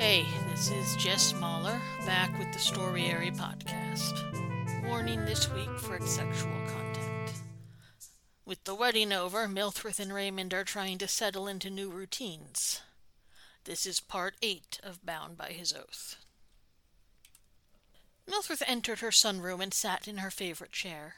Hey, this is Jess Mahler, back with the Storyary podcast. Warning this week for its sexual content. With the wedding over, Milthorth and Raymond are trying to settle into new routines. This is part 8 of Bound by His Oath. Milthorth entered her sunroom and sat in her favorite chair.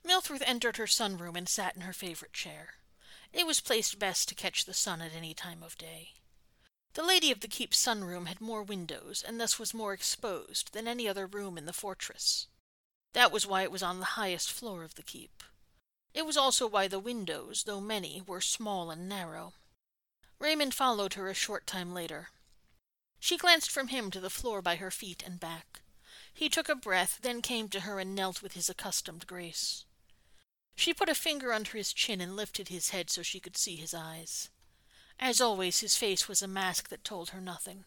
It was placed best to catch the sun at any time of day. The lady of the keep's sunroom had more windows, and thus was more exposed than any other room in the fortress. That was why it was on the highest floor of the keep. It was also why the windows, though many, were small and narrow. Raymond followed her a short time later. She glanced from him to the floor by her feet and back. He took a breath, then came to her and knelt with his accustomed grace. She put a finger under his chin and lifted his head so she could see his eyes. As always, his face was a mask that told her nothing.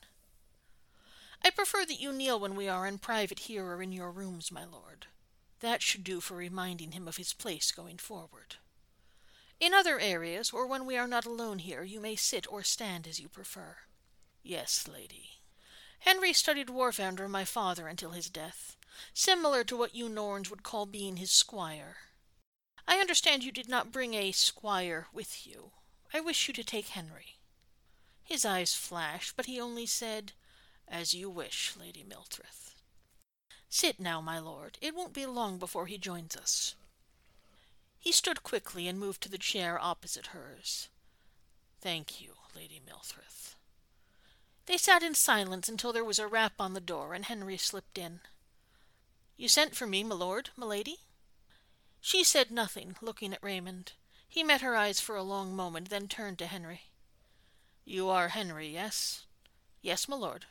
"I prefer that you kneel when we are in private here or in your rooms, my lord. That should do for reminding him of his place going forward. In other areas, or when we are not alone here, you may sit or stand as you prefer." "Yes, lady." "Henry studied warfare under my father until his death, similar to what you Norns would call being his squire. I understand you did not bring a squire with you. I wish you to take Henry." His eyes flashed, but he only said, "As you wish, Lady Milthorth." "Sit now, my lord. It won't be long before he joins us." He stood quickly and moved to the chair opposite hers. "Thank you, Lady Milthorth." They sat in silence until there was a rap on the door, and Henry slipped in. "You sent for me, my lord, my lady?" She said nothing, looking at Raymond. He met her eyes for a long moment, then turned to Henry. "You are Henry, yes?" "Yes, my lord."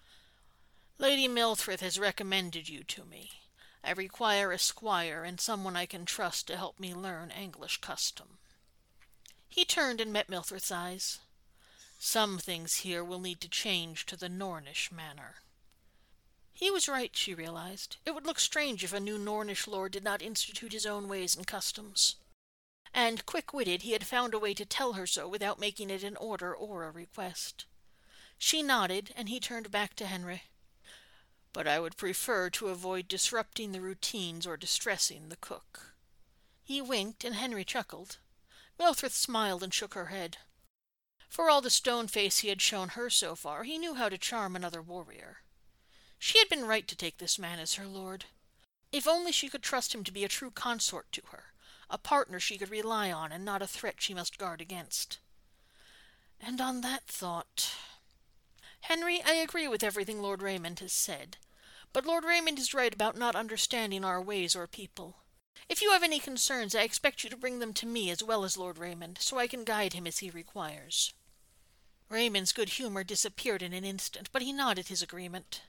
"Lady Milthorth has recommended you to me. I require a squire and someone I can trust to help me learn English custom." He turned and met Milthorth's eyes. "Some things here will need to change to the Nornish manner." He was right, she realized. It would look strange if a new Nornish lord did not institute his own ways and customs. And, quick-witted, he had found a way to tell her so without making it an order or a request. She nodded, and he turned back to Henry. "But I would prefer to avoid disrupting the routines or distressing the cook." He winked, and Henry chuckled. Milthorth smiled and shook her head. For all the stone face he had shown her so far, he knew how to charm another warrior. She had been right to take this man as her lord. If only she could trust him to be a true consort to her, a partner she could rely on and not a threat she must guard against. And on that thought, "Henry, I agree with everything Lord Raymond has said, but Lord Raymond is right about not understanding our ways or people. If you have any concerns, I expect you to bring them to me as well as Lord Raymond, so I can guide him as he requires." Raymond's good humor disappeared in an instant, but he nodded his agreement.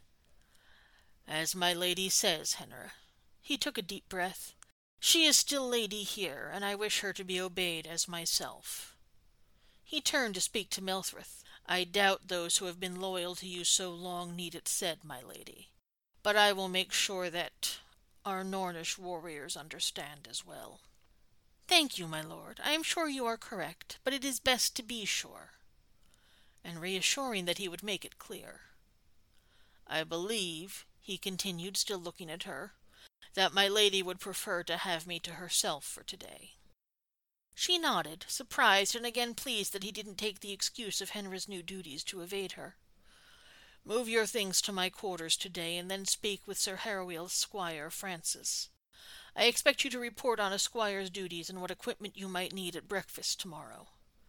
"As my lady says, Henry." He took a deep breath. "She is still lady here, and I wish her to be obeyed as myself." He turned to speak to Milthorth. "I doubt those who have been loyal to you so long need it said, my lady. But I will make sure that our Nornish warriors understand as well." "Thank you, my lord. I am sure you are correct, but it is best to be sure." And reassuring that he would make it clear. "I believe," he continued, still looking at her, "that my lady would prefer to have me to herself for today." She nodded, surprised and again pleased that he didn't take the excuse of Henry's new duties to evade her. "Move your things to my quarters today, and then speak with Sir Harrowill's squire, Francis. I expect you to report on a squire's duties and what equipment you might need at breakfast tomorrow."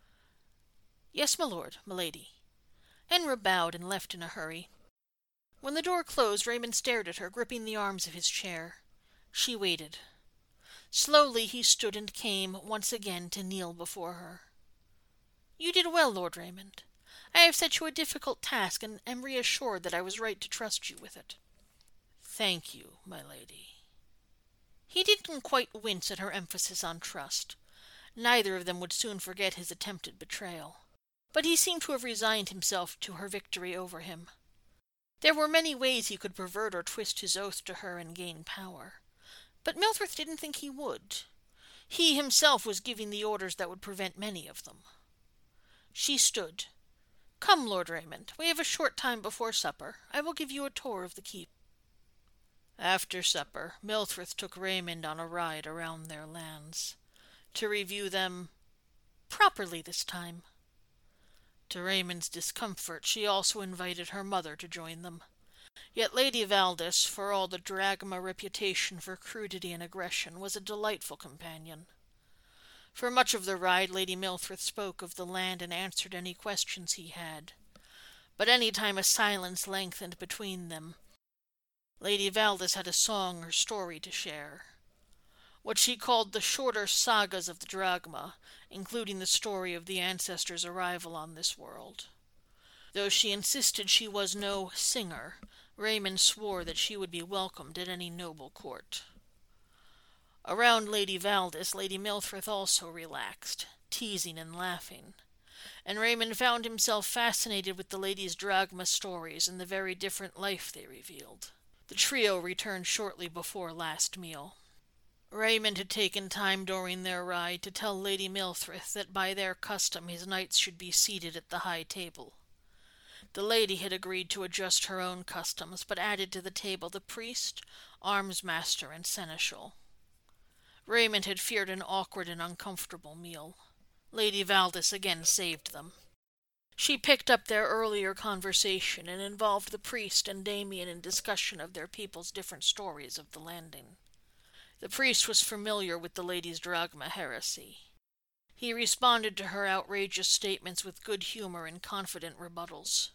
"Yes, my lord, my lady." Henry bowed and left in a hurry. When the door closed, Raymond stared at her, gripping the arms of his chair. She waited. Slowly he stood and came once again to kneel before her. "You did well, Lord Raymond. I have set you a difficult task, and am reassured that I was right to trust you with it." "Thank you, my lady." He didn't quite wince at her emphasis on trust. Neither of them would soon forget his attempted betrayal. But he seemed to have resigned himself to her victory over him. There were many ways he could pervert or twist his oath to her and gain power. But Milthorth didn't think he would. He himself was giving the orders that would prevent many of them. She stood, Come, Lord Raymond, we have a short time before supper. I will give you a tour of the keep. After supper, Milthorth took Raymond on a ride around their lands, to review them properly this time. To Raymond's discomfort, she also invited her mother to join them. Yet Lady Valdis, for all the Dragma reputation for crudity and aggression, was a delightful companion. For much of the ride, Lady Milthorth spoke of the land and answered any questions he had. But any time a silence lengthened between them, Lady Valdis had a song or story to share. What she called the shorter sagas of the Dragma, including the story of the ancestors' arrival on this world. Though she insisted she was no singer, Raymond swore that she would be welcomed at any noble court. Around Lady Valdis, Lady Milthorth also relaxed, teasing and laughing, and Raymond found himself fascinated with the lady's Dragma stories and the very different life they revealed. The trio returned shortly before last meal. Raymond had taken time during their ride to tell Lady Milthorth that by their custom his knights should be seated at the high table. The lady had agreed to adjust her own customs, but added to the table the priest, arms-master, and seneschal. Raymond had feared an awkward and uncomfortable meal. Lady Valdis again saved them. She picked up their earlier conversation and involved the priest and Damien in discussion of their people's different stories of the landing. The priest was familiar with the lady's Dragma heresy. He responded to her outrageous statements with good humor and confident rebuttals.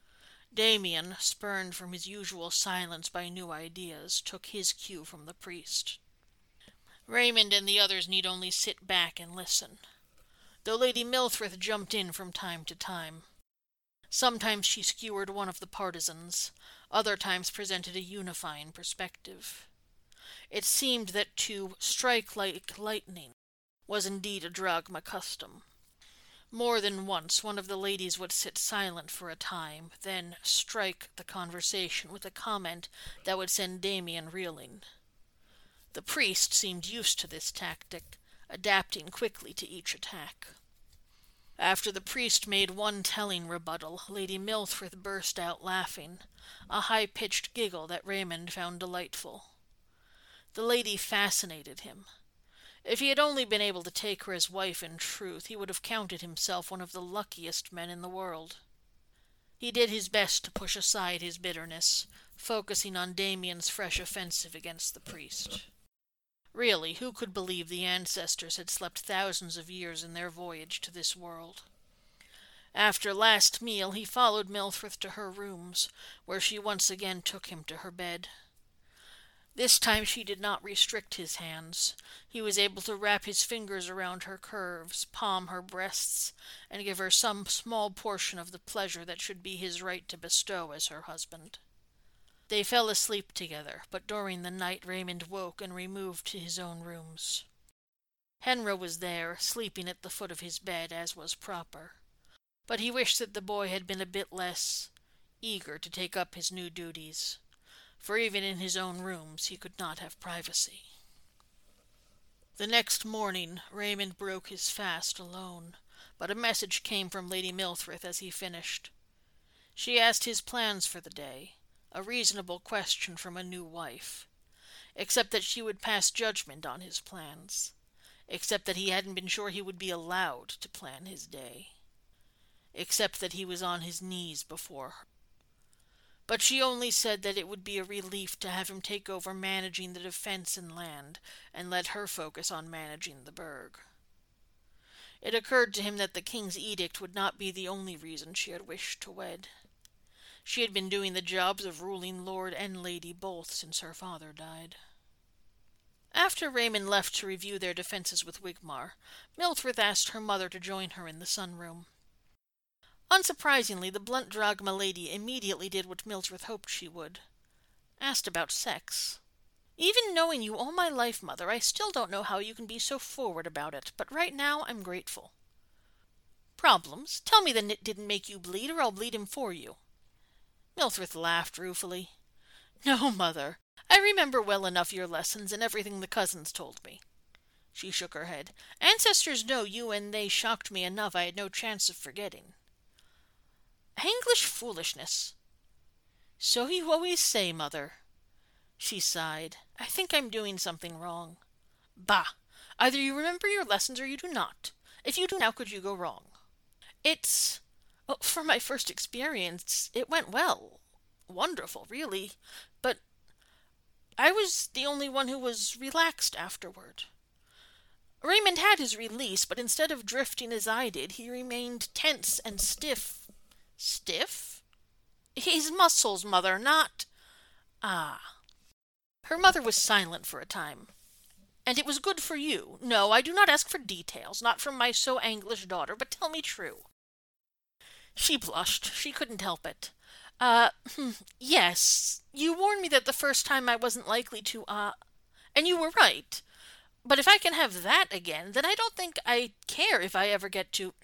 Damien, spurned from his usual silence by new ideas, took his cue from the priest. Raymond and the others need only sit back and listen, though Lady Milthorth jumped in from time to time. Sometimes she skewered one of the partisans, other times presented a unifying perspective. It seemed that to strike like lightning was indeed a Dragma custom. More than once one of the ladies would sit silent for a time, then strike the conversation with a comment that would send Damien reeling. The priest seemed used to this tactic, adapting quickly to each attack. After the priest made one telling rebuttal, Lady Milthorth burst out laughing, a high-pitched giggle that Raymond found delightful. The lady fascinated him. If he had only been able to take her as wife in truth, he would have counted himself one of the luckiest men in the world. He did his best to push aside his bitterness, focusing on Damien's fresh offensive against the priest. Really, who could believe the ancestors had slept thousands of years in their voyage to this world? After last meal, he followed Milthorth to her rooms, where she once again took him to her bed. This time she did not restrict his hands. He was able to wrap his fingers around her curves, palm her breasts, and give her some small portion of the pleasure that should be his right to bestow as her husband. They fell asleep together, but during the night Raymond woke and removed to his own rooms. Henra was there, sleeping at the foot of his bed, as was proper, but he wished that the boy had been a bit less eager to take up his new duties, for even in his own rooms he could not have privacy. The next morning Raymond broke his fast alone, but a message came from Lady Milthorth as he finished. She asked his plans for the day, a reasonable question from a new wife, except that she would pass judgment on his plans, except that he hadn't been sure he would be allowed to plan his day, except that he was on his knees before her. But she only said that it would be a relief to have him take over managing the defense and land, and let her focus on managing the burg. It occurred to him that the king's edict would not be the only reason she had wished to wed. She had been doing the jobs of ruling lord and lady both since her father died. After Raymond left to review their defenses with Wigmar, Milthorth asked her mother to join her in the sunroom. Unsurprisingly, the blunt Dragma lady immediately did what Milthorth hoped she would. Asked about sex. "Even knowing you all my life, Mother, I still don't know how you can be so forward about it, but right now I'm grateful." "Problems? Tell me the nit didn't make you bleed, or I'll bleed him for you." Milthorth laughed ruefully. "No, Mother. I remember well enough your lessons and everything the cousins told me." She shook her head. "Ancestors know you and they shocked me enough I had no chance of forgetting." English foolishness. So you always say, Mother. She sighed. I think I'm doing something wrong. Bah! Either you remember your lessons or you do not. If you do, how could you go wrong? It's... Oh, for my first experience, it went well. Wonderful, really. But I was the only one who was relaxed afterward. Raymond had his release, but instead of drifting as I did, he remained tense and stiff. Stiff? His muscles, Mother, not... Ah. Her mother was silent for a time. And it was good for you. No, I do not ask for details, not from my so English daughter, but tell me true. She blushed. She couldn't help it. Yes. You warned me that the first time I wasn't likely to, and you were right. But if I can have that again, then I don't think I care if I ever get to,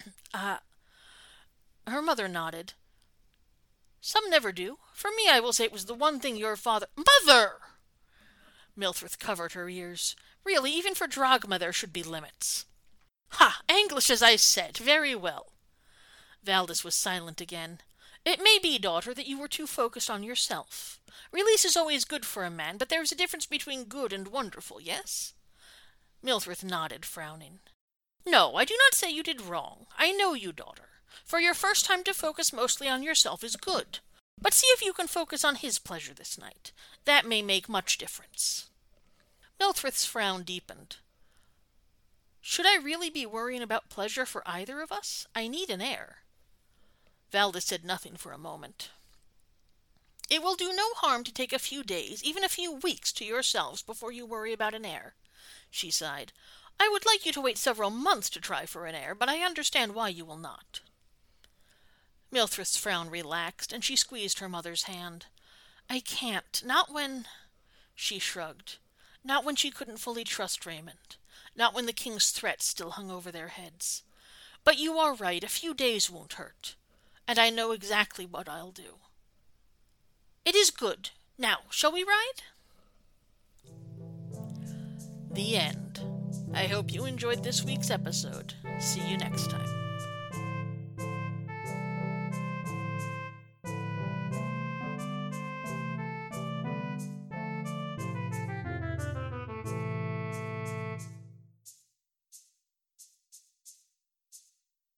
Her mother nodded. Some never do. For me, I will say it was the one thing your father... Mother! Milthworth covered her ears. Really, even for Drogma there should be limits. Ha! English, as I said. Very well. Valdis was silent again. It may be, daughter, that you were too focused on yourself. Release is always good for a man, but there is a difference between good and wonderful, yes? Milthworth nodded, frowning. No, I do not say you did wrong. I know you, daughter. For your first time to focus mostly on yourself is good. But see if you can focus on his pleasure this night. That may make much difference. Milthworth's frown deepened. Should I really be worrying about pleasure for either of us? I need an heir. Valdis said nothing for a moment. It will do no harm to take a few days, even a few weeks, to yourselves before you worry about an heir, she sighed. I would like you to wait several months to try for an heir, but I understand why you will not. Milthworth's frown relaxed, and she squeezed her mother's hand. I can't. Not when... She shrugged. Not when she couldn't fully trust Raymond. Not when the king's threats still hung over their heads. But you are right. A few days won't hurt. And I know exactly what I'll do. It is good. Now, shall we ride? The end. I hope you enjoyed this week's episode. See you next time.